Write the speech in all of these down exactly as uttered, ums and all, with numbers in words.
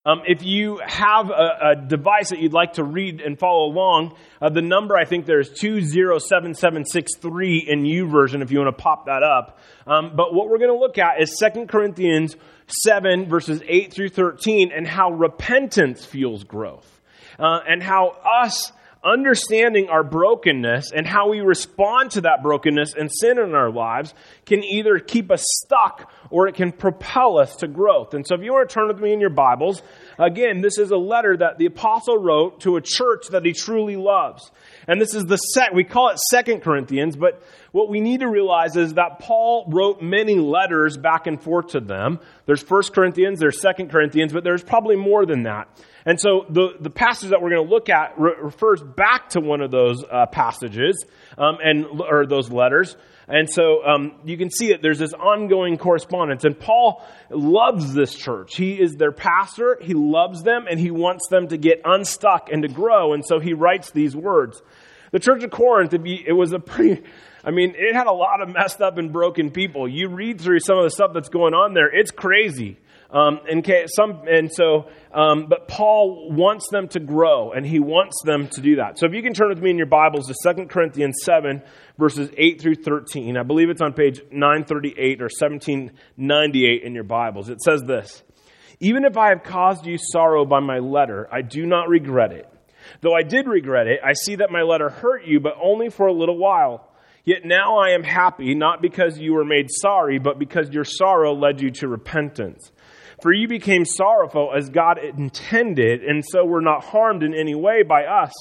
Um, if you have a, a device that you'd like to read and follow along, uh, the number I think there's two zero seven seven six three in U version if you want to pop that up. Um, but what we're going to look at is Second Corinthians seven verses eight through thirteen and how repentance fuels growth. Uh, and how us understanding our brokenness and how we respond to that brokenness and sin in our lives can either keep us stuck or it can propel us to growth. And so if you want to turn with me in your Bibles, again, this is a letter that the apostle wrote to a church that he truly loves. And this is the set, we call it Second Corinthians, but what we need to realize is that Paul wrote many letters back and forth to them. There's First Corinthians, there's Second Corinthians, but there's probably more than that. And so the, the passage that we're going to look at re- refers back to one of those uh, passages um, and or those letters. And so um, you can see that there's this ongoing correspondence. And Paul loves this church. He is their pastor. He loves them, and he wants them to get unstuck and to grow. And so he writes these words. The church of Corinth, it was a pretty... I mean, it had a lot of messed up and broken people. You read through some of the stuff that's going on there, it's crazy. Um, and some, and so, um, but Paul wants them to grow, and he wants them to do that. So if you can turn with me in your Bibles to Second Corinthians seven, verses eight through thirteen. I believe it's on page nine thirty-eight or seventeen ninety-eight in your Bibles. It says this: "Even if I have caused you sorrow by my letter, I do not regret it. Though I did regret it, I see that my letter hurt you, but only for a little while. Yet now I am happy, not because you were made sorry, but because your sorrow led you to repentance. For you became sorrowful as God intended, and so were not harmed in any way by us.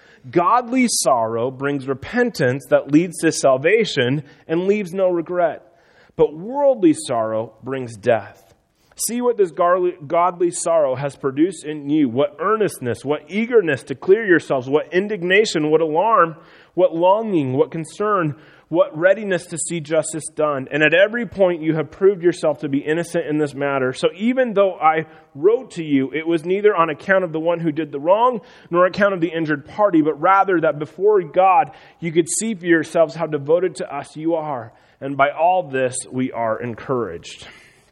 Godly sorrow brings repentance that leads to salvation and leaves no regret. But worldly sorrow brings death. See what this godly sorrow has produced in you, what earnestness, what eagerness to clear yourselves, what indignation, what alarm, what longing, what concern, what readiness to see justice done. And at every point you have proved yourself to be innocent in this matter. So even though I wrote to you, it was neither on account of the one who did the wrong, nor account of the injured party, but rather that before God you could see for yourselves how devoted to us you are. And by all this we are encouraged."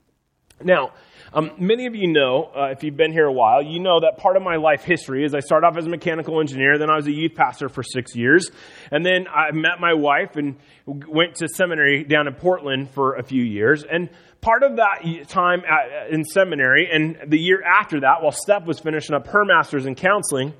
Now, um, many of you know, uh, if you've been here a while, you know that part of my life history is I started off as a mechanical engineer, then I was a youth pastor for six years, and then I met my wife and went to seminary down in Portland for a few years. And part of that time at, in seminary, and the year after that, while Steph was finishing up her master's in counseling,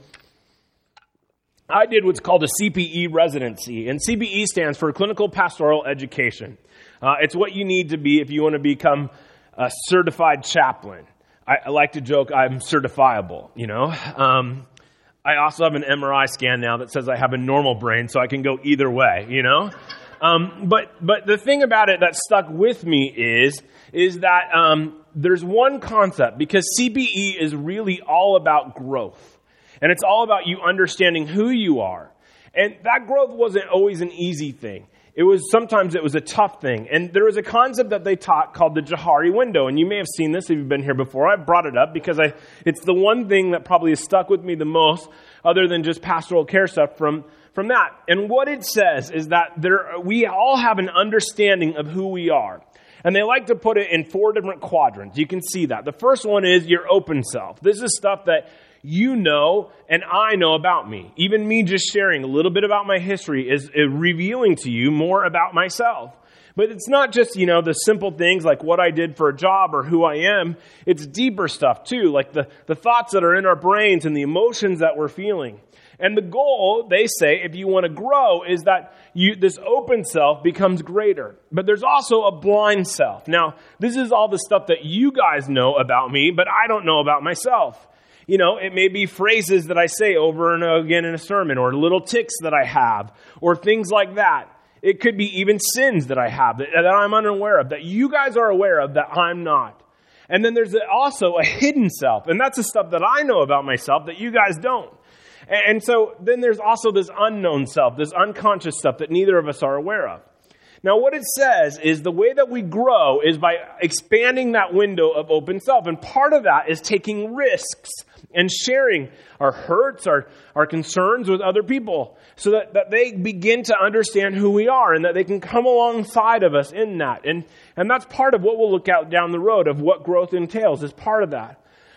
I did what's called a C P E residency, and C P E stands for Clinical Pastoral Education. Uh, it's what you need to be if you want to become a certified chaplain. I, I like to joke I'm certifiable, you know. Um, I also have an M R I scan now that says I have a normal brain, so I can go either way, you know. Um, but but the thing about it that stuck with me is is that um, there's one concept, because C P E is really all about growth, and it's all about you understanding who you are, and that growth wasn't always an easy thing. It was sometimes it was a tough thing. And there was a concept that they taught called the Johari window. And you may have seen this if you've been here before. I brought it up because I it's the one thing that probably has stuck with me the most, other than just pastoral care stuff from, from that. And what it says is that there we all have an understanding of who we are. And they like to put it in four different quadrants. You can see that. The first one is your open self. This is stuff that you know and I know about me. Even me just sharing a little bit about my history is revealing to you more about myself. But it's not just, you know, the simple things like what I did for a job or who I am. It's deeper stuff too, like the, the thoughts that are in our brains and the emotions that we're feeling. And the goal, they say, if you want to grow, is that you this open self becomes greater. But there's also a blind self. Now, this is all the stuff that you guys know about me, but I don't know about myself. You know, it may be phrases that I say over and again in a sermon, or little tics that I have, or things like that. It could be even sins that I have that, that I'm unaware of, that you guys are aware of, that I'm not. And then there's also a hidden self, and that's the stuff that I know about myself that you guys don't. And, and so then there's also this unknown self, this unconscious stuff that neither of us are aware of. Now, what it says is the way that we grow is by expanding that window of open self. And part of that is taking risks and sharing our hurts, our, our concerns with other people so that, that they begin to understand who we are and that they can come alongside of us in that. And, and that's part of what we'll look at down the road of what growth entails is part of that.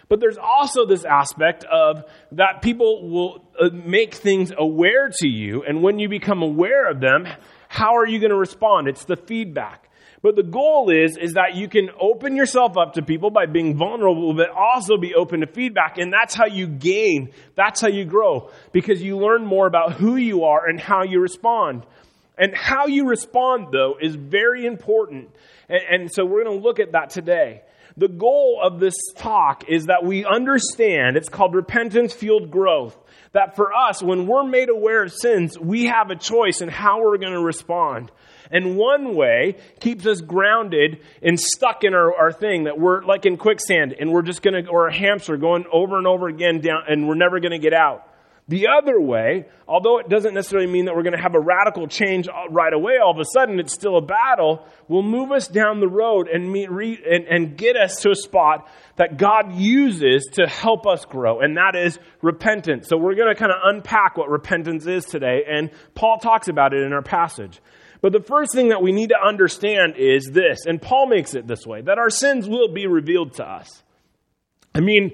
But there's also this aspect of that people will uh, make things aware to you. And when you become aware of them, how are you going to respond? It's the feedback. But the goal is, is that you can open yourself up to people by being vulnerable, but also be open to feedback. And that's how you gain. That's how you grow. Because you learn more about who you are and how you respond. And how you respond, though, is very important. And, and so we're going to look at that today. The goal of this talk is that we understand, it's called repentance-fueled growth, that for us, when we're made aware of sins, we have a choice in how we're going to respond. And one way keeps us grounded and stuck in our, our thing, that we're like in quicksand, and we're just going to, or a hamster going over and over again down, and we're never going to get out. The other way, although it doesn't necessarily mean that we're going to have a radical change right away, all of a sudden it's still a battle, will move us down the road and, meet, re, and, and get us to a spot that God uses to help us grow, and that is repentance. So we're going to kind of unpack what repentance is today, and Paul talks about it in our passage. But the first thing that we need to understand is this, and Paul makes it this way, that our sins will be revealed to us. I mean,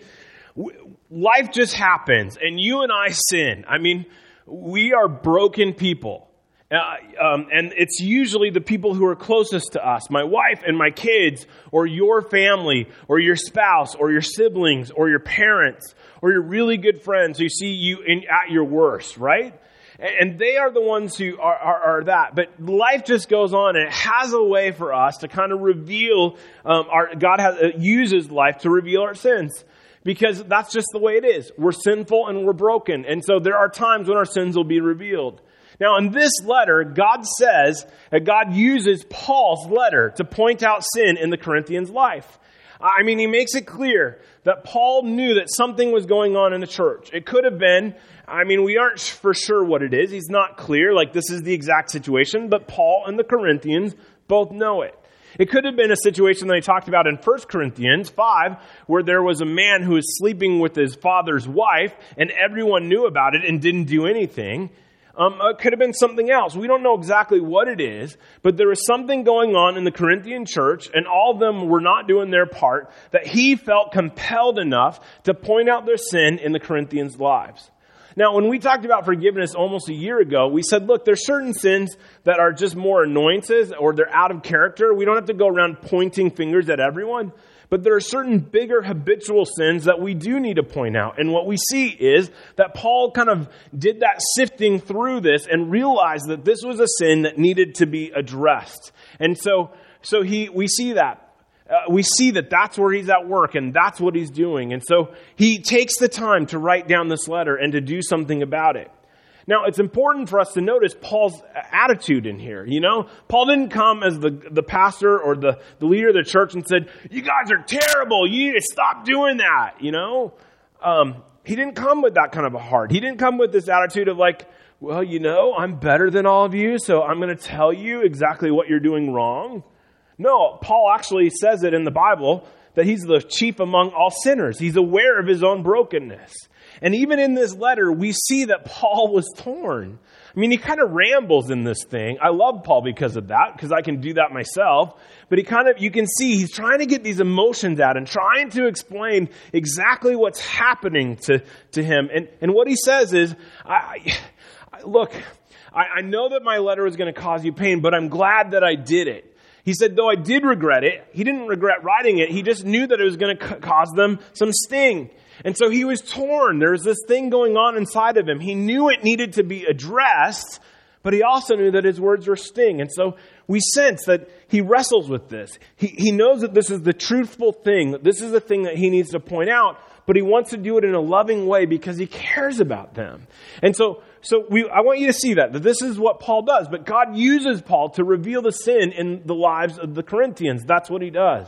life just happens, and you and I sin. I mean, we are broken people. Uh, um, and it's usually the people who are closest to us, my wife and my kids, or your family, or your spouse, or your siblings, or your parents, or your really good friends who see you in, at your worst, right? And they are the ones who are, are, are that. But life just goes on, and it has a way for us to kind of reveal, um, our God has, uh, uses life to reveal our sins. Because that's just the way it is. We're sinful and we're broken. And so there are times when our sins will be revealed. Now, in this letter, God says that God uses Paul's letter to point out sin in the Corinthians' life. I mean, he makes it clear that Paul knew that something was going on in the church. It could have been, I mean, we aren't for sure what it is. He's not clear, like this is the exact situation, but Paul and the Corinthians both know it. It could have been a situation that he talked about in First Corinthians five, where there was a man who was sleeping with his father's wife, and everyone knew about it and didn't do anything. Um, it could have been something else. We don't know exactly what it is, but there was something going on in the Corinthian church, and all of them were not doing their part, that he felt compelled enough to point out their sin in the Corinthians' lives. Now, when we talked about forgiveness almost a year ago, we said, look, there's certain sins that are just more annoyances or they're out of character. We don't have to go around pointing fingers at everyone. But there are certain bigger habitual sins that we do need to point out. And what we see is that Paul kind of did that sifting through this and realized that this was a sin that needed to be addressed. And so, so he, we see that. Uh, we see that that's where he's at work and that's what he's doing. And so he takes the time to write down this letter and to do something about it. Now, it's important for us to notice Paul's attitude in here. You know, Paul didn't come as the, the pastor or the, the leader of the church and said, you guys are terrible. You need to stop doing that. You know, um, he didn't come with that kind of a heart. He didn't come with this attitude of like, well, you know, I'm better than all of you, so I'm going to tell you exactly what you're doing wrong. No, Paul actually says it in the Bible that he's the chief among all sinners. He's aware of his own brokenness. And even in this letter, we see that Paul was torn. I mean, he kind of rambles in this thing. I love Paul because of that, because I can do that myself. But he kind of, you can see he's trying to get these emotions out and trying to explain exactly what's happening to, to him. And, and what he says is, I, I look, I, I know that my letter is going to cause you pain, but I'm glad that I did it. He said, though I did regret it, he didn't regret writing it. He just knew that it was going to c- cause them some sting. And so he was torn. There was this thing going on inside of him. He knew it needed to be addressed, but he also knew that his words were sting. And so we sense that he wrestles with this. He, he knows that this is the truthful thing, that this is the thing that he needs to point out, but he wants to do it in a loving way because he cares about them. And so So we, I want you to see that, that this is what Paul does. But God uses Paul to reveal the sin in the lives of the Corinthians. That's what he does.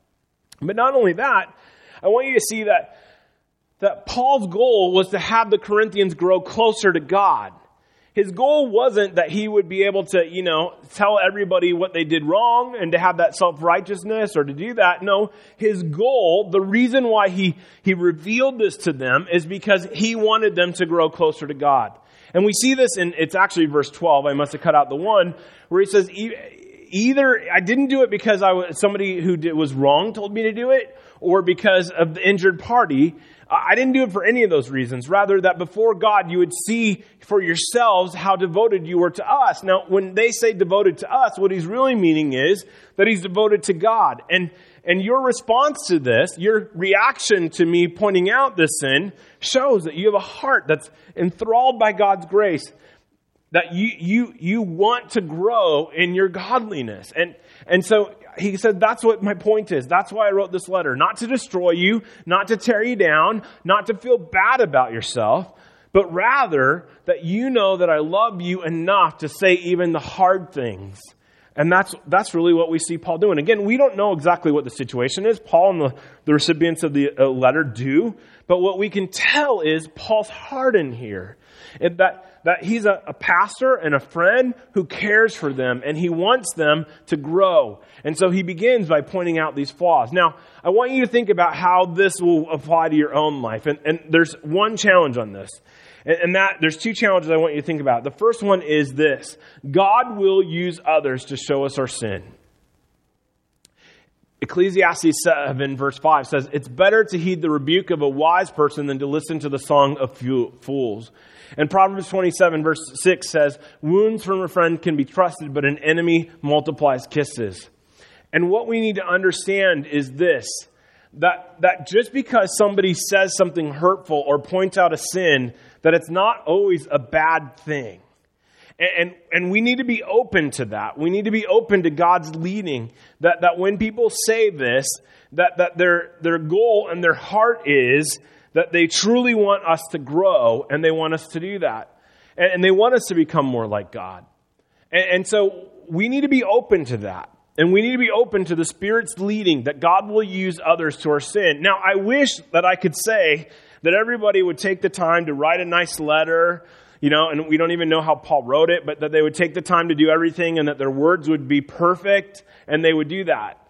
But not only that, I want you to see that, that Paul's goal was to have the Corinthians grow closer to God. His goal wasn't that he would be able to, you know, tell everybody what they did wrong and to have that self-righteousness or to do that. No, his goal, the reason why he, he revealed this to them is because he wanted them to grow closer to God. And we see this in, it's actually verse twelve, I must have cut out the one, where he says, either I didn't do it because I was somebody who did, was wrong told me to do it, or because of the injured party. I didn't do it for any of those reasons. Rather, that before God, you would see for yourselves how devoted you were to us. Now, when they say devoted to us, what he's really meaning is that he's devoted to God. And, and your response to this, your reaction to me pointing out this sin, shows that you have a heart that's enthralled by God's grace, that you, you, you want to grow in your godliness. And, and so he said, that's what my point is. That's why I wrote this letter. Not to destroy you, not to tear you down, not to feel bad about yourself, but rather that you know that I love you enough to say even the hard things. And that's that's really what we see Paul doing. Again, we don't know exactly what the situation is. Paul and the, the recipients of the uh, letter do. But what we can tell is Paul's heart in here. And that, that he's a, a pastor and a friend who cares for them. And he wants them to grow. And so he begins by pointing out these flaws. Now, I want you to think about how this will apply to your own life. And, and there's one challenge on this. And, and that there's two challenges I want you to think about. The first one is this. God will use others to show us our sin. Ecclesiastes seven verse five says, it's better to heed the rebuke of a wise person than to listen to the song of fools. And Proverbs twenty-seven verse six says, wounds from a friend can be trusted, but an enemy multiplies kisses. And what we need to understand is this, that, that just because somebody says something hurtful or points out a sin, that it's not always a bad thing. And, and, and we need to be open to that. We need to be open to God's leading. That, that when people say this, that, that their, their goal and their heart is that they truly want us to grow, and they want us to do that. And, and they want us to become more like God. And, and so we need to be open to that. And we need to be open to the Spirit's leading, that God will use others to our sin. Now, I wish that I could say that everybody would take the time to write a nice letter, you know, and we don't even know how Paul wrote it, but that they would take the time to do everything and that their words would be perfect and they would do that.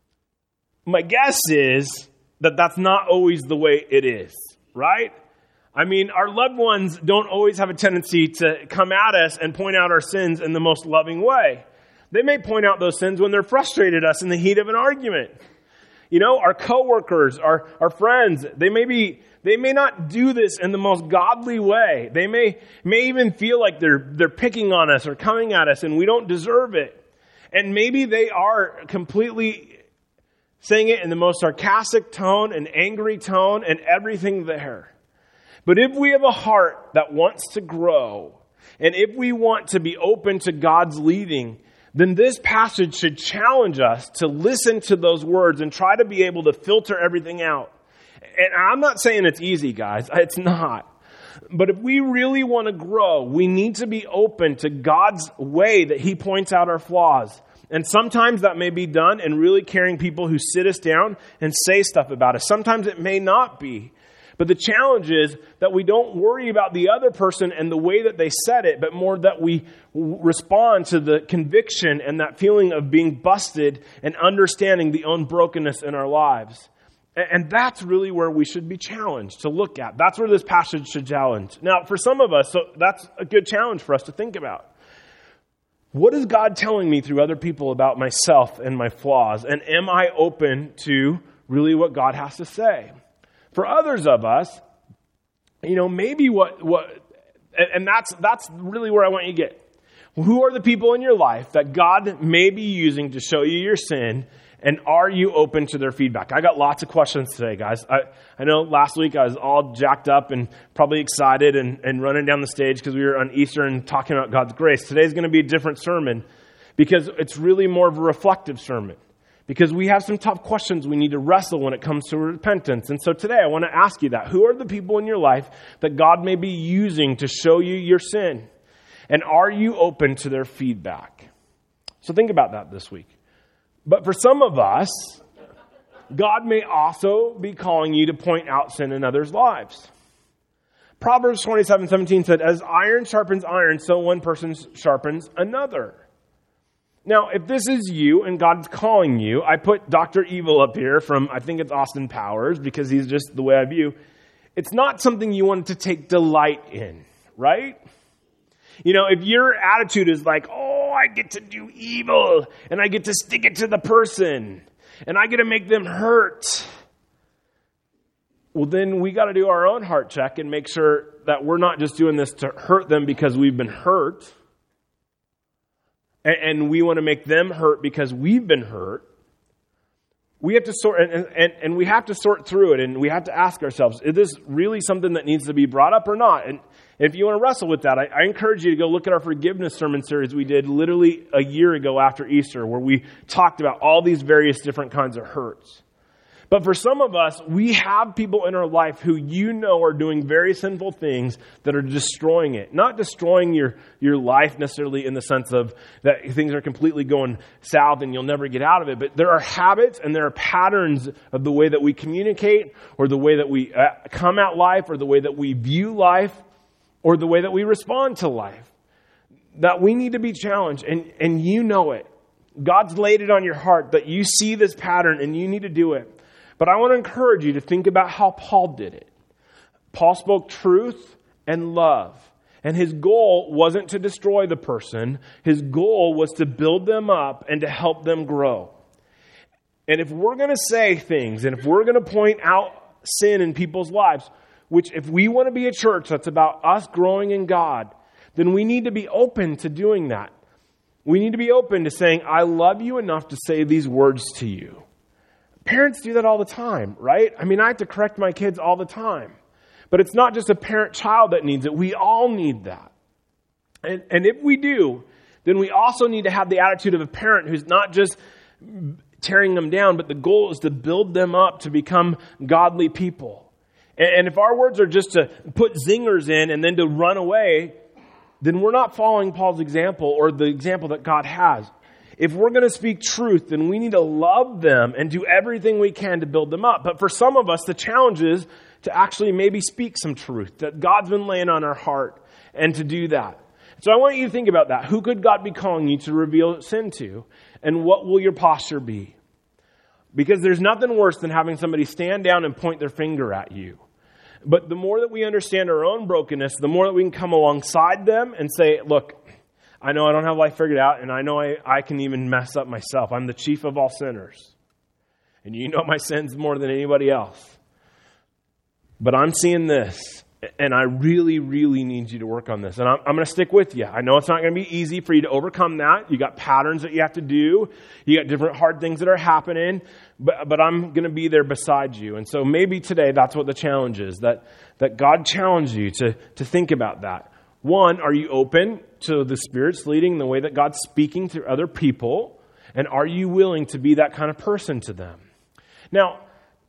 My guess is that that's not always the way it is, right? I mean, our loved ones don't always have a tendency to come at us and point out our sins in the most loving way. They may point out those sins when they're frustrated at us in the heat of an argument. You know, our coworkers, our, our friends, they may be, they may not do this in the most godly way. They may, may even feel like they're, they're picking on us or coming at us and we don't deserve it. And maybe they are completely saying it in the most sarcastic tone and angry tone and everything there. But if we have a heart that wants to grow, and if we want to be open to God's leading, then this passage should challenge us to listen to those words and try to be able to filter everything out. And I'm not saying it's easy, guys. It's not. But if we really want to grow, we need to be open to God's way that He points out our flaws. And sometimes that may be done in really caring people who sit us down and say stuff about us. Sometimes it may not be. But the challenge is that we don't worry about the other person and the way that they said it, but more that we respond to the conviction and that feeling of being busted and understanding the own brokenness in our lives. And that's really where we should be challenged to look at. That's where this passage should challenge. Now, for some of us, so that's a good challenge for us to think about. What is God telling me through other people about myself and my flaws? And am I open to really what God has to say? For others of us, you know, maybe what, what, and that's, that's really where I want you to get. Who are the people in your life that God may be using to show you your sin, and are you open to their feedback? I got lots of questions today, guys. I, I know last week I was all jacked up and probably excited and, and running down the stage because we were on Easter and talking about God's grace. Today's going to be a different sermon because it's really more of a reflective sermon. Because we have some tough questions we need to wrestle when it comes to repentance. And so today I want to ask you that. Who are the people in your life that God may be using to show you your sin? And are you open to their feedback? So think about that this week. But for some of us, God may also be calling you to point out sin in others' lives. Proverbs twenty-seven seventeen said, as iron sharpens iron, so one person sharpens another. Now, if this is you and God's calling you, I put Doctor Evil up here from, I think it's Austin Powers, because he's just the way I view. It's not something you want to take delight in, right? You know, if your attitude is like, oh, I get to do evil and I get to stick it to the person and I get to make them hurt. Well, then we got to do our own heart check and make sure that we're not just doing this to hurt them because we've been hurt. And, and we want to make them hurt because we've been hurt. We have to sort, and, and, and we have to sort through it, and we have to ask ourselves, is this really something that needs to be brought up or not? And if you want to wrestle with that, I, I encourage you to go look at our forgiveness sermon series we did literally a year ago after Easter, where we talked about all these various different kinds of hurts. But for some of us, we have people in our life who you know are doing very sinful things that are destroying it. Not destroying your, your life necessarily in the sense of that things are completely going south and you'll never get out of it. But there are habits and there are patterns of the way that we communicate or the way that we uh, come at life or the way that we view life or the way that we respond to life that we need to be challenged. And, and you know it. God's laid it on your heart that you see this pattern and you need to do it. But I want to encourage you to think about how Paul did it. Paul spoke truth and love. And his goal wasn't to destroy the person. His goal was to build them up and to help them grow. And if we're going to say things and if we're going to point out sin in people's lives, which if we want to be a church that's about us growing in God, then we need to be open to doing that. We need to be open to saying, I love you enough to say these words to you. Parents do that all the time, right? I mean, I have to correct my kids all the time. But it's not just a parent-child that needs it. We all need that. And, and if we do, then we also need to have the attitude of a parent who's not just tearing them down, but the goal is to build them up to become godly people. And, and if our words are just to put zingers in and then to run away, then we're not following Paul's example or the example that God has. If we're going to speak truth, then we need to love them and do everything we can to build them up. But for some of us, the challenge is to actually maybe speak some truth that God's been laying on our heart and to do that. So I want you to think about that. Who could God be calling you to reveal sin to? And what will your posture be? Because there's nothing worse than having somebody stand down and point their finger at you. But the more that we understand our own brokenness, the more that we can come alongside them and say, look, I know I don't have life figured out, and I know I, I can even mess up myself. I'm the chief of all sinners. And you know my sins more than anybody else. But I'm seeing this, and I really, really need you to work on this. And I'm, I'm going to stick with you. I know it's not going to be easy for you to overcome that. You got patterns that you have to do. You got different hard things that are happening. But, but I'm going to be there beside you. And so maybe today that's what the challenge is, that, that God challenged you to, to think about that. One, are you open to the Spirit's leading, the way that God's speaking through other people? And are you willing to be that kind of person to them? Now,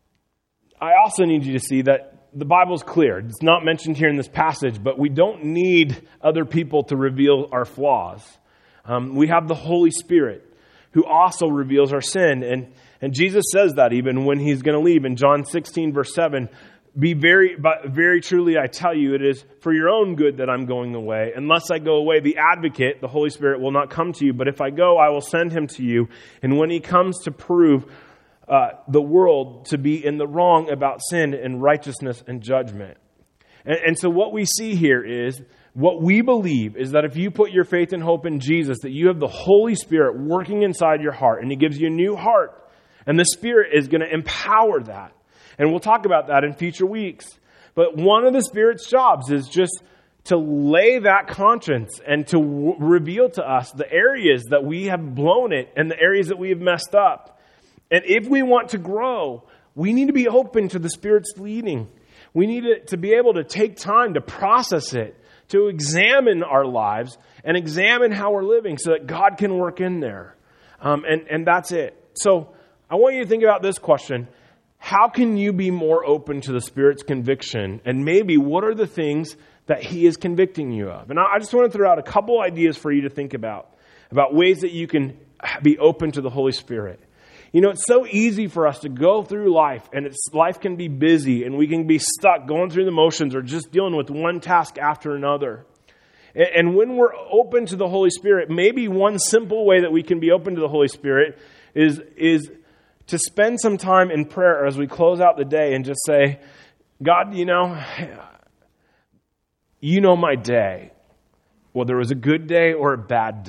I also need you to see that the Bible's clear. It's not mentioned here in this passage, but we don't need other people to reveal our flaws. Um, we have the Holy Spirit who also reveals our sin. And, and Jesus says that even when he's going to leave in John sixteen, verse seven, Be very, but very truly, I tell you, it is for your own good that I'm going away. Unless I go away, the advocate, the Holy Spirit, will not come to you. But if I go, I will send him to you. And when he comes to prove uh, the world to be in the wrong about sin and righteousness and judgment. And, and so what we see here is, what we believe is that if you put your faith and hope in Jesus, that you have the Holy Spirit working inside your heart, and he gives you a new heart. And the Spirit is going to empower that. And we'll talk about that in future weeks. But one of the Spirit's jobs is just to lay that conscience and to w- reveal to us the areas that we have blown it and the areas that we have messed up. And if we want to grow, we need to be open to the Spirit's leading. We need to, to be able to take time to process it, to examine our lives and examine how we're living so that God can work in there. Um, and, and that's it. So I want you to think about this question. How can you be more open to the Spirit's conviction? And maybe what are the things that he is convicting you of? And I just want to throw out a couple ideas for you to think about, about ways that you can be open to the Holy Spirit. You know, it's so easy for us to go through life, and it's, life can be busy, and we can be stuck going through the motions or just dealing with one task after another. And, and when we're open to the Holy Spirit, maybe one simple way that we can be open to the Holy Spirit is is to spend some time in prayer as we close out the day and just say, God, you know, you know my day. Whether it was a good day or a bad day.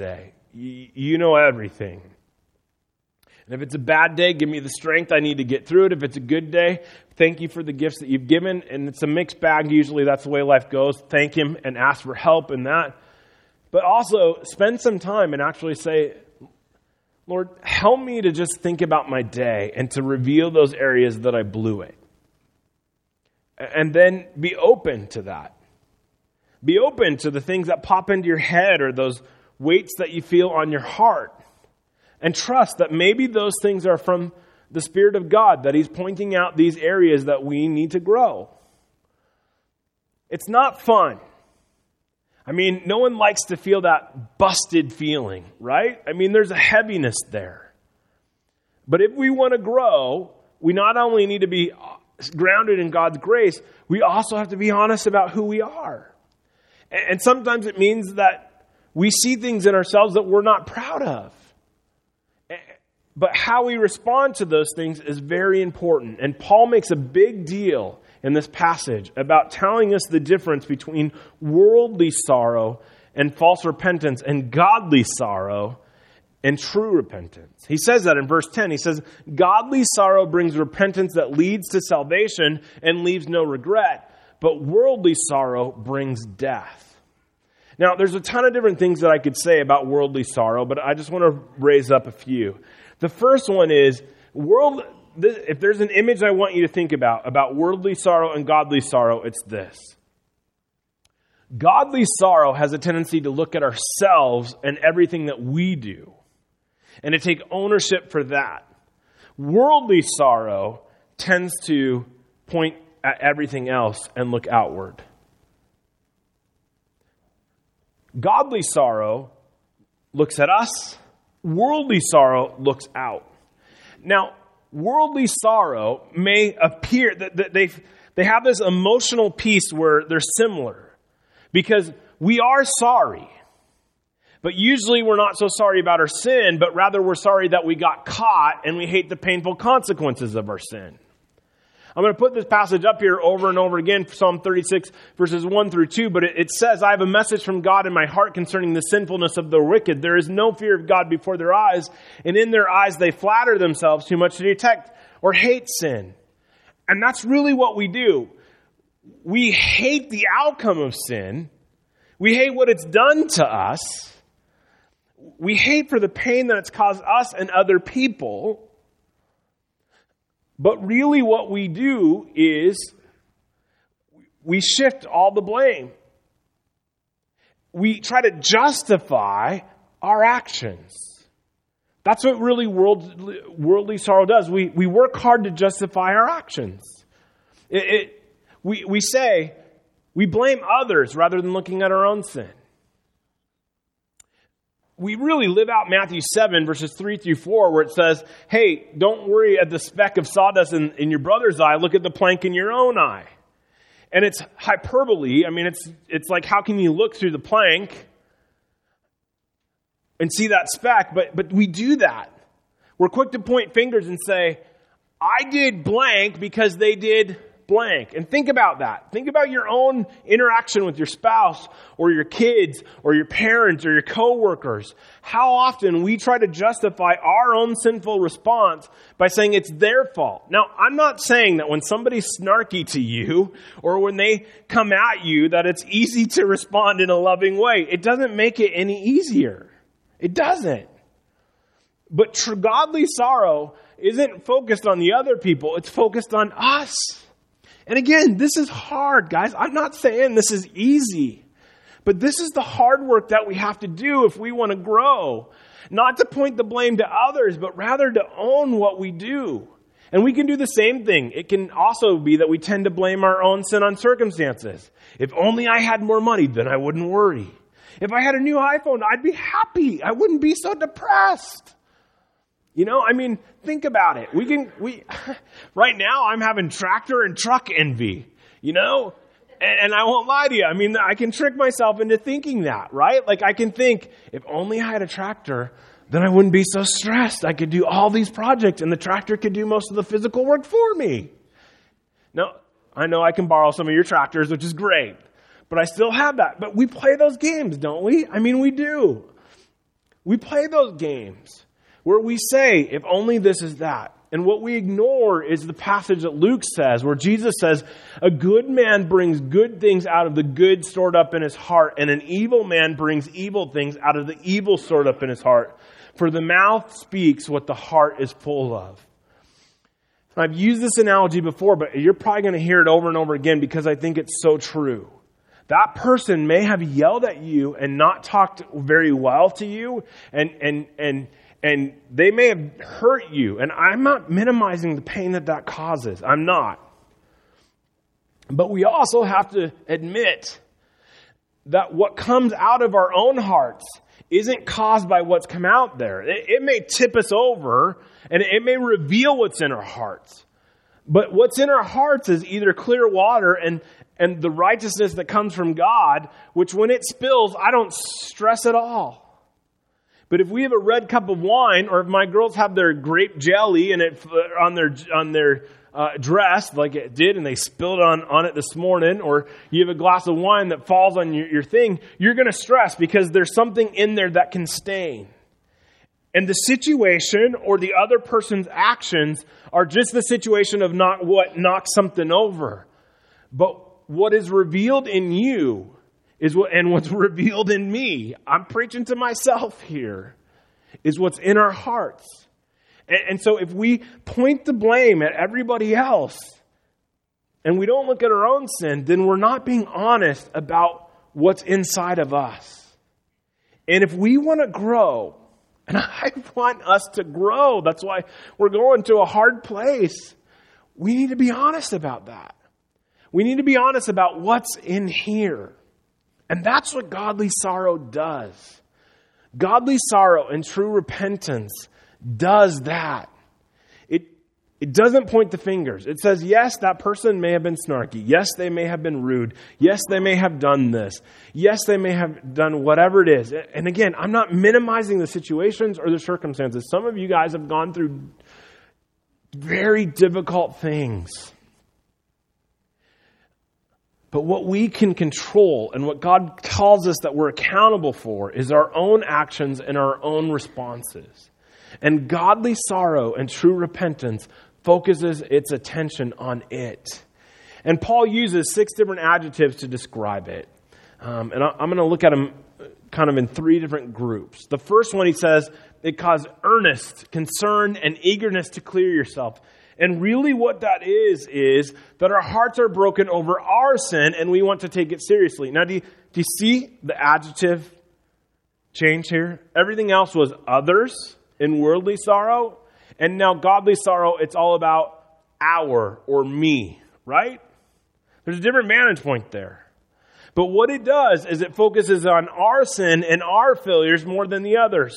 Y- you know everything. And if it's a bad day, give me the strength I need to get through it. If it's a good day, thank you for the gifts that you've given. And it's a mixed bag. Usually that's the way life goes. Thank him and ask for help in that. But also spend some time and actually say, Lord, help me to just think about my day and to reveal those areas that I blew it. And then be open to that. Be open to the things that pop into your head or those weights that you feel on your heart. And trust that maybe those things are from the Spirit of God, that he's pointing out these areas that we need to grow. It's not fun. I mean, no one likes to feel that busted feeling, right? I mean, there's a heaviness there. But if we want to grow, we not only need to be grounded in God's grace, we also have to be honest about who we are. And sometimes it means that we see things in ourselves that we're not proud of. But how we respond to those things is very important. And Paul makes a big deal in this passage about telling us the difference between worldly sorrow and false repentance and godly sorrow and true repentance. He says that in verse ten. He says, godly sorrow brings repentance that leads to salvation and leaves no regret, but worldly sorrow brings death. Now, there's a ton of different things that I could say about worldly sorrow, but I just want to raise up a few. The first one is, world. This, if there's an image I want you to think about, about worldly sorrow and godly sorrow, it's this. Godly sorrow has a tendency to look at ourselves and everything that we do, and to take ownership for that. Worldly sorrow tends to point at everything else and look outward. Godly sorrow looks at us. Worldly sorrow looks out. Now, worldly sorrow may appear that they they have this emotional piece where they're similar, because we are sorry, but usually we're not so sorry about our sin, but rather we're sorry that we got caught and we hate the painful consequences of our sin. I'm going to put this passage up here over and over again, Psalm thirty-six, verses one through two, but it, it says, I have a message from God in my heart concerning the sinfulness of the wicked. There is no fear of God before their eyes, and in their eyes they flatter themselves too much to detect or hate sin. And that's really what we do. We hate the outcome of sin. We hate what it's done to us. We hate for the pain that it's caused us and other people. But really what we do is we shift all the blame. We try to justify our actions. That's what really world, worldly sorrow does. We, we work hard to justify our actions. It, it, we, we say, we blame others rather than looking at our own sin. We really live out Matthew seven, verses three through four, where it says, hey, don't worry at the speck of sawdust in, in your brother's eye. Look at the plank in your own eye. And it's hyperbole. I mean, it's it's like, how can you look through the plank and see that speck? But, but we do that. We're quick to point fingers and say, I did blank because they did blank. And think about that. Think about your own interaction with your spouse or your kids or your parents or your coworkers. How often we try to justify our own sinful response by saying it's their fault. Now, I'm not saying that when somebody's snarky to you or when they come at you that it's easy to respond in a loving way. It doesn't make it any easier. It doesn't. But true godly sorrow isn't focused on the other people. It's focused on us. And again, this is hard, guys. I'm not saying this is easy, but this is the hard work that we have to do if we want to grow. Not to point the blame to others, but rather to own what we do. And we can do the same thing. It can also be that we tend to blame our own sin on circumstances. If only I had more money, then I wouldn't worry. If I had a new iPhone, I'd be happy. I wouldn't be so depressed. You know, I mean, think about it. We can, we, right now I'm having tractor and truck envy, you know, and, and I won't lie to you. I mean, I can trick myself into thinking that, right? Like I can think, if only I had a tractor, then I wouldn't be so stressed. I could do all these projects and the tractor could do most of the physical work for me. Now, I know I can borrow some of your tractors, which is great, but I still have that. But we play those games, don't we? I mean, we do. We play those games where we say, if only this is that. And what we ignore is the passage that Luke says, where Jesus says, a good man brings good things out of the good stored up in his heart, and an evil man brings evil things out of the evil stored up in his heart. For the mouth speaks what the heart is full of. I've used this analogy before, but you're probably going to hear it over and over again because I think it's so true. That person may have yelled at you and not talked very well to you, and and and and they may have hurt you. And I'm not minimizing the pain that that causes. I'm not. But we also have to admit that what comes out of our own hearts isn't caused by what's come out there. It, it may tip us over, and it may reveal what's in our hearts. But what's in our hearts is either clear water and, and the righteousness that comes from God, which when it spills, I don't stress at all. But if we have a red cup of wine, or if my girls have their grape jelly and it on their on their uh, dress, like it did, and they spilled on, on it this morning, or you have a glass of wine that falls on your, your thing, you're going to stress because there's something in there that can stain. And the situation or the other person's actions are just the situation of not what knocks something over. But what is revealed in you is what, and what's revealed in me, I'm preaching to myself here, is what's in our hearts. And, and so if we point the blame at everybody else and we don't look at our own sin, then we're not being honest about what's inside of us. And if we want to grow, and I want us to grow, that's why we're going to a hard place, we need to be honest about that. We need to be honest about what's in here. And that's what godly sorrow does. Godly sorrow and true repentance does that. It, it doesn't point the fingers. It says, yes, that person may have been snarky. Yes, they may have been rude. Yes, they may have done this. Yes, they may have done whatever it is. And again, I'm not minimizing the situations or the circumstances. Some of you guys have gone through very difficult things. But what we can control and what God tells us that we're accountable for is our own actions and our own responses. And godly sorrow and true repentance focuses its attention on it. And Paul uses six different adjectives to describe it. Um, and I'm going to look at them kind of in three different groups. The first one, he says, it caused earnest concern and eagerness to clear yourself. And really what that is, is that our hearts are broken over our sin and we want to take it seriously. Now, do you, do you see the adjective change here? Everything else was others in worldly sorrow. And now godly sorrow, it's all about our or me, right? There's a different vantage point there. But what it does is it focuses on our sin and our failures more than the others.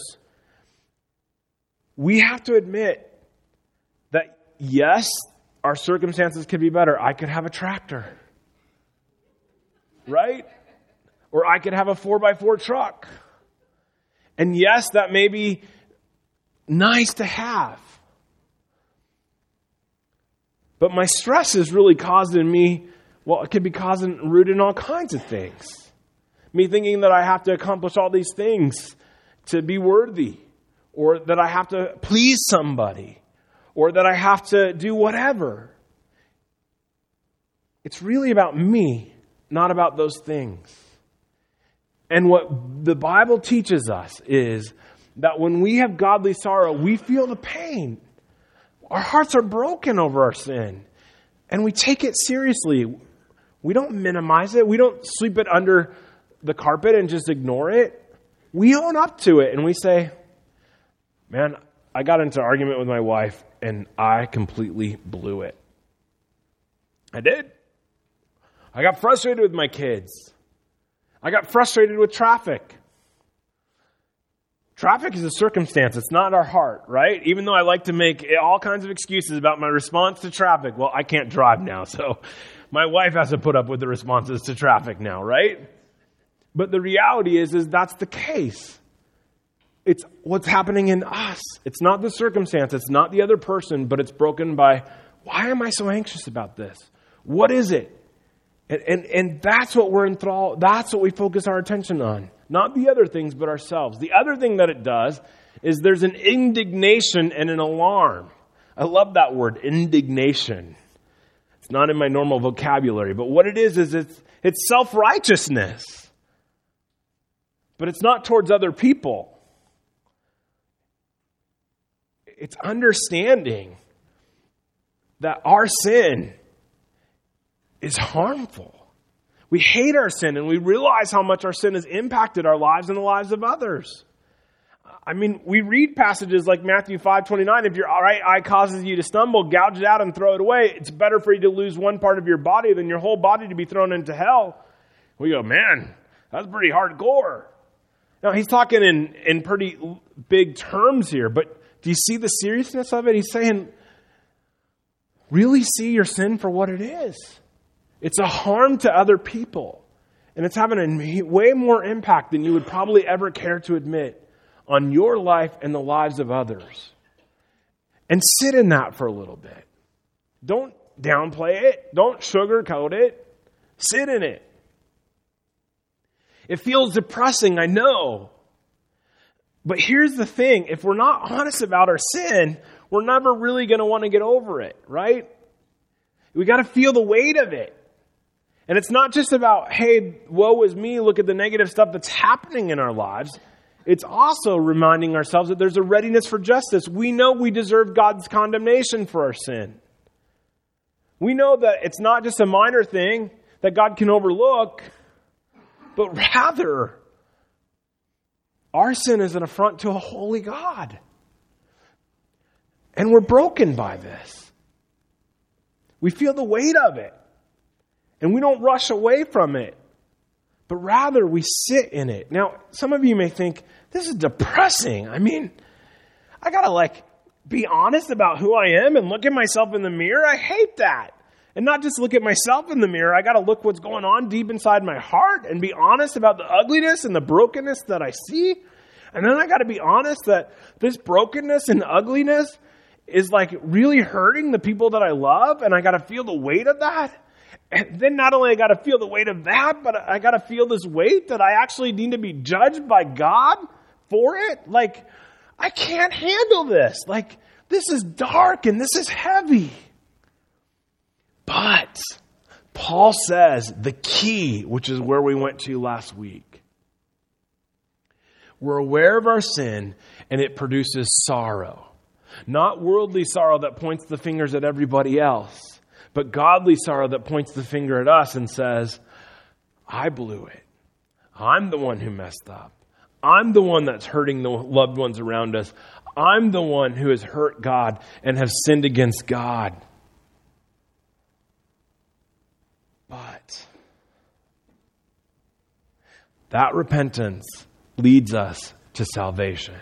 We have to admit that, yes, our circumstances could be better. I could have a tractor, right? Or I could have a four by four truck. And yes, that may be nice to have. But my stress is really causing me, well, it could be causing rooted in all kinds of things. Me thinking that I have to accomplish all these things to be worthy, or that I have to please somebody, or that I have to do whatever. It's really about me, not about those things. And what the Bible teaches us is that when we have godly sorrow, we feel the pain. Our hearts are broken over our sin. And we take it seriously. We don't minimize it. We don't sweep it under the carpet and just ignore it. We own up to it and we say, man, I got into an argument with my wife and I completely blew it. I did. I got frustrated with my kids. I got frustrated with traffic. Traffic is a circumstance. It's not our heart, right? Even though I like to make all kinds of excuses about my response to traffic. Well, I can't drive now, so my wife has to put up with the responses to traffic now, right? But the reality is, is that's the case. It's what's happening in us. It's not the circumstance. It's not the other person, but it's broken by, why am I so anxious about this? What is it? And, and, and that's what we're enthralled, that's what we focus our attention on. Not the other things, but ourselves. The other thing that it does is there's an indignation and an alarm. I love that word, indignation. It's not in my normal vocabulary, but what it is is it's, it's self-righteousness. But it's not towards other people. It's understanding that our sin is harmful. We hate our sin and we realize how much our sin has impacted our lives and the lives of others. I mean, we read passages like Matthew five twenty-nine, if your right eye causes you to stumble, gouge it out and throw it away. It's better for you to lose one part of your body than your whole body to be thrown into hell. We go, man, that's pretty hardcore. Now, he's talking in, in pretty big terms here, but do you see the seriousness of it? He's saying, really see your sin for what it is. It's a harm to other people. And it's having a way more impact than you would probably ever care to admit on your life and the lives of others. And sit in that for a little bit. Don't downplay it. Don't sugarcoat it. Sit in it. It feels depressing, I know. But here's the thing. If we're not honest about our sin, we're never really going to want to get over it, right? We got to feel the weight of it. And it's not just about, hey, woe is me, look at the negative stuff that's happening in our lives. It's also reminding ourselves that there's a readiness for justice. We know we deserve God's condemnation for our sin. We know that it's not just a minor thing that God can overlook, but rather, our sin is an affront to a holy God. And we're broken by this. We feel the weight of it. And we don't rush away from it. But rather, we sit in it. Now, some of you may think, this is depressing. I mean, I got to like be honest about who I am and look at myself in the mirror. I hate that. And not just look at myself in the mirror. I got to look what's going on deep inside my heart and be honest about the ugliness and the brokenness that I see. And then I got to be honest that this brokenness and ugliness is like really hurting the people that I love. And I got to feel the weight of that. And then not only I got to feel the weight of that, but I got to feel this weight that I actually need to be judged by God for it. Like, I can't handle this. Like, this is dark and this is heavy. But Paul says the key, which is where we went to last week. We're aware of our sin and it produces sorrow. Not worldly sorrow that points the fingers at everybody else, but godly sorrow that points the finger at us and says, I blew it. I'm the one who messed up. I'm the one that's hurting the loved ones around us. I'm the one who has hurt God and has sinned against God. But that repentance leads us to salvation.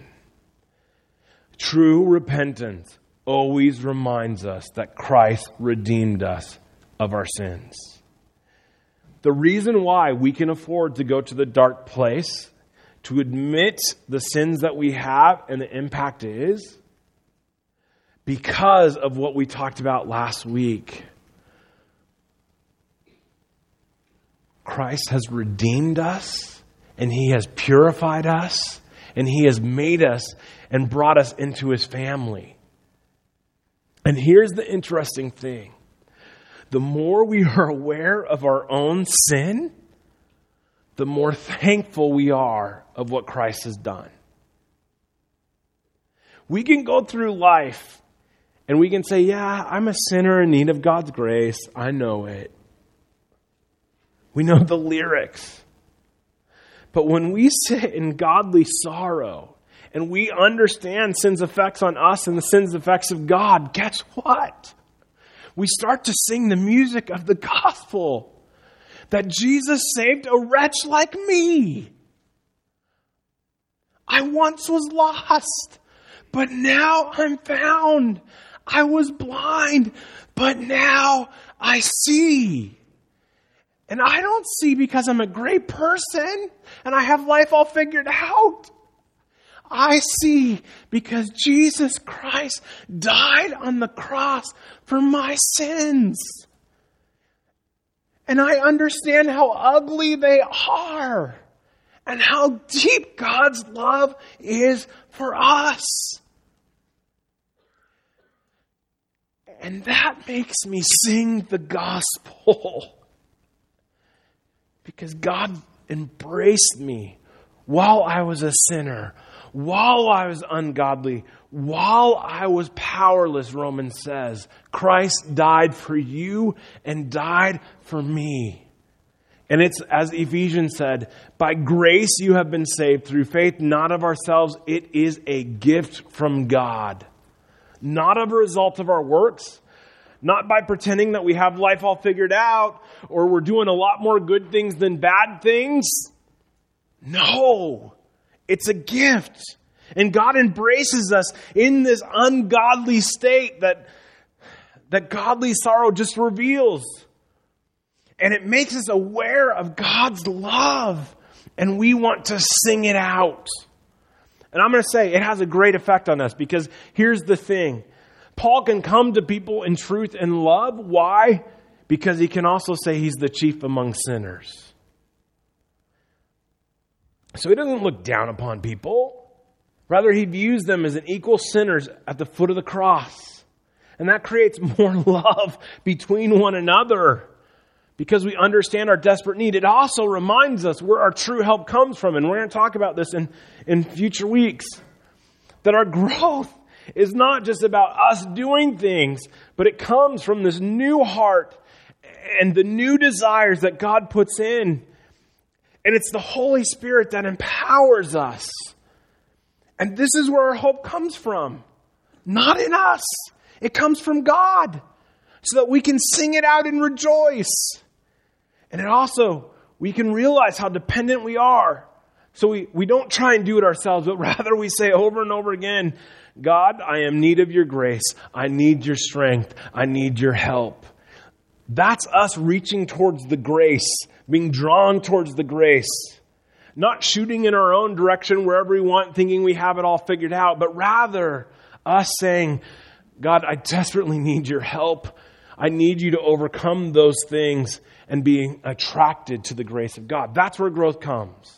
True repentance always reminds us that Christ redeemed us of our sins. The reason why we can afford to go to the dark place, to admit the sins that we have and the impact it is, because of what we talked about last week. Christ has redeemed us, and He has purified us, and He has made us and brought us into His family. And here's the interesting thing. The more we are aware of our own sin, the more thankful we are of what Christ has done. We can go through life and we can say, yeah, I'm a sinner in need of God's grace. I know it. We know the lyrics. But when we sit in godly sorrow and we understand sin's effects on us and the sin's effects of God, guess what? We start to sing the music of the gospel. That Jesus saved a wretch like me. I once was lost, but now I'm found. I was blind, but now I see. And I don't see because I'm a great person and I have life all figured out. I see because Jesus Christ died on the cross for my sins. And I understand how ugly they are. and how deep God's love is for us. And that makes me sing the gospel. Because God embraced me while I was a sinner, while I was ungodly, while I was powerless, Romans says. Christ died for you and died for me. And it's, as Ephesians said, by grace you have been saved through faith, not of ourselves. It is a gift from God. Not of a result of our works, not by pretending that we have life all figured out or we're doing a lot more good things than bad things. No, it's a gift. And God embraces us in this ungodly state that, that godly sorrow just reveals. And it makes us aware of God's love. And we want to sing it out. And I'm going to say it has a great effect on us, because here's the thing. Paul can come to people in truth and love. Why? Because he can also say he's the chief among sinners. So he doesn't look down upon people. Rather, he views them as an equal sinners at the foot of the cross. And that creates more love between one another, because we understand our desperate need. It also reminds us where our true help comes from. And we're going to talk about this in, in future weeks. That our growth is not just about us doing things, but it comes from this new heart and the new desires that God puts in. And it's the Holy Spirit that empowers us. And this is where our hope comes from. Not in us. It comes from God. So that we can sing it out and rejoice. And it also, we can realize how dependent we are. So we, we don't try and do it ourselves, but rather we say over and over again, God, I am in need of your grace. I need your strength. I need your help. That's us reaching towards the grace, being drawn towards the grace. Not shooting in our own direction wherever we want, thinking we have it all figured out, but rather us saying, God, I desperately need your help. I need you to overcome those things and being attracted to the grace of God. That's where growth comes.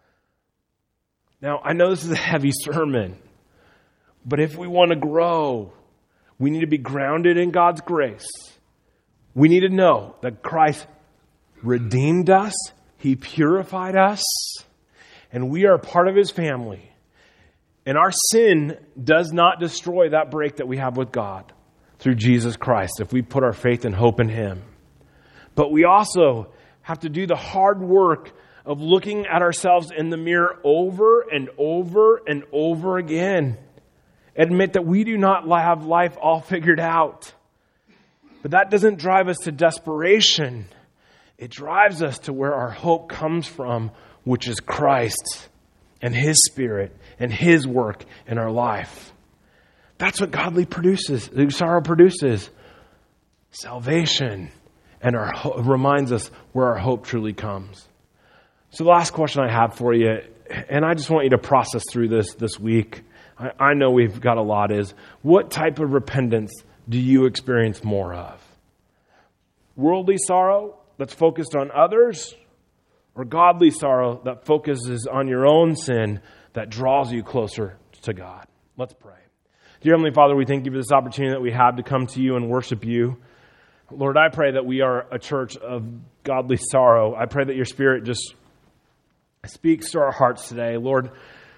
Now, I know this is a heavy sermon, but if we want to grow, we need to be grounded in God's grace. We need to know that Christ redeemed us. He purified us. And we are part of his family. And our sin does not destroy that break that we have with God through Jesus Christ if we put our faith and hope in him. But we also have to do the hard work of looking at ourselves in the mirror over and over and over again. Admit that we do not have life all figured out. But that doesn't drive us to desperation. It drives us to where our hope comes from, which is Christ and his Spirit and his work in our life. That's what godly produces, sorrow produces. Salvation. And our ho- reminds us where our hope truly comes. So the last question I have for you, and I just want you to process through this this week. I, I know we've got a lot, is what type of repentance do you experience more of? Worldly sorrow that's focused on others, or godly sorrow that focuses on your own sin that draws you closer to God? Let's pray. Dear Heavenly Father, we thank you for this opportunity that we have to come to you and worship you. Lord, I pray that we are a church of godly sorrow. I pray that your Spirit just speaks to our hearts today. Lord,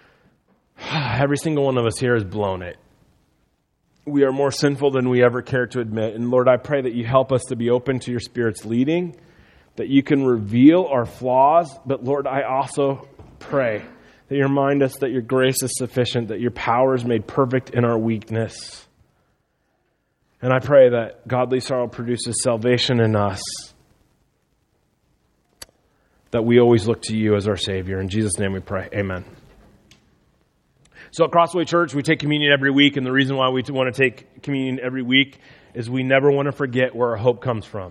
every single one of us here has blown it. We are more sinful than we ever care to admit. And Lord, I pray that you help us to be open to your Spirit's leading, that you can reveal our flaws. But Lord, I also pray that you remind us that your grace is sufficient, that your power is made perfect in our weakness. And I pray that godly sorrow produces salvation in us, that we always look to you as our Savior. In Jesus' name we pray. Amen. So at Crossway Church, we take communion every week, and the reason why we want to take communion every week is we never want to forget where our hope comes from.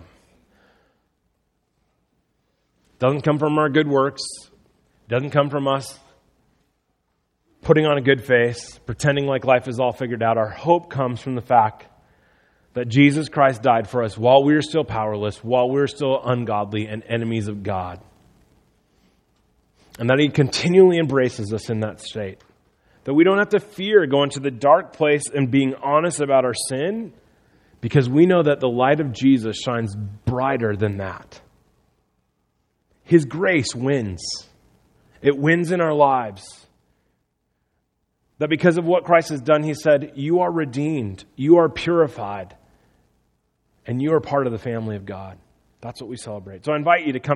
It doesn't come from our good works. It doesn't come from us putting on a good face, pretending like life is all figured out. Our hope comes from the fact that Jesus Christ died for us while we were still powerless, while we were still ungodly and enemies of God. And that he continually embraces us in that state. That we don't have to fear going to the dark place and being honest about our sin, because we know that the light of Jesus shines brighter than that. His grace wins. It wins in our lives. That because of what Christ has done, he said, you are redeemed, you are purified, and you are part of the family of God. That's what we celebrate. So I invite you to come